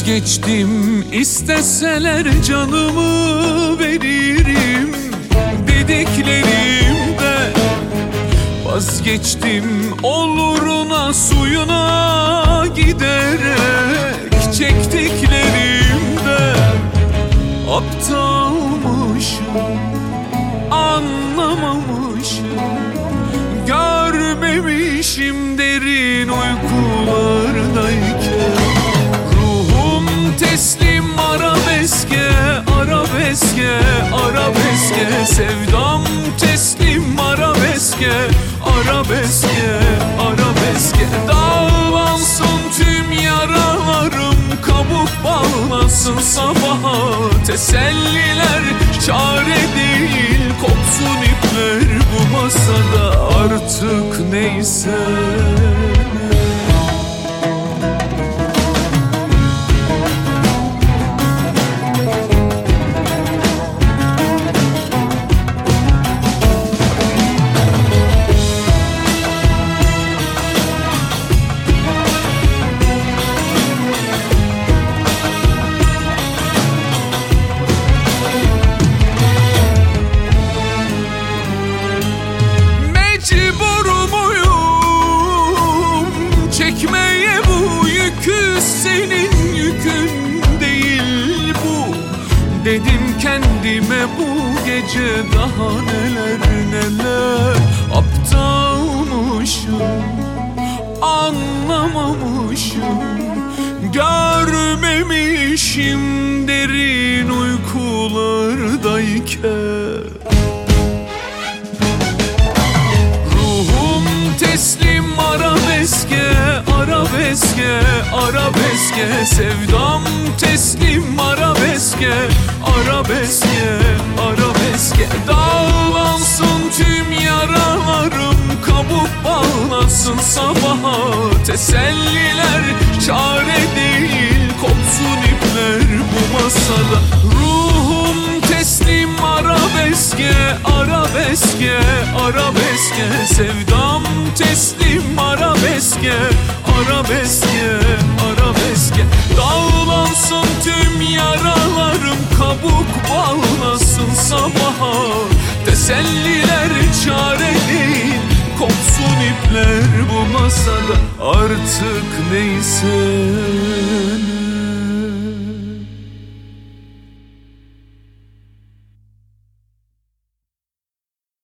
Vazgeçtim, isteseler canımı veririm dediklerimde. Vazgeçtim, oluruna suyuna giderek çektiklerimde. Aptalmışım, anlamamışım, görmemişim derin uykulardayken. Ruhum teslim arabeske, arabeske, arabeske. Sevdam teslim arabeske, arabeske, arabeske. Dağlansın tüm yaralarım, kabuk bağlasın sabaha. Teselliler çare değil, kopsun ipler bu masada. Artık neyse çekmeye bu yükü, senin yükün değil bu. Dedim kendime bu gece daha neler neler. Aptalmışım, anlamamışım, görmemişim derin uykulardayken. Ruhum teslim arabeske, arabeske, arabeske. Sevdam teslim arabeske, arabeske, arabeske. Dağlansın tüm yaralarım, kabuk bağlasın sabaha. Teselliler çare değil, kopsun ipler bu masada. Ruhum teslim arabeske, arabeske, arabeske. Sevdam teslim arabeske, arabeske, arabeske. Dağlansın tüm yaralarım, kabuk bağlasın sabaha. Teselliler çare değil, kopsun ipler bu masada. Artık neyse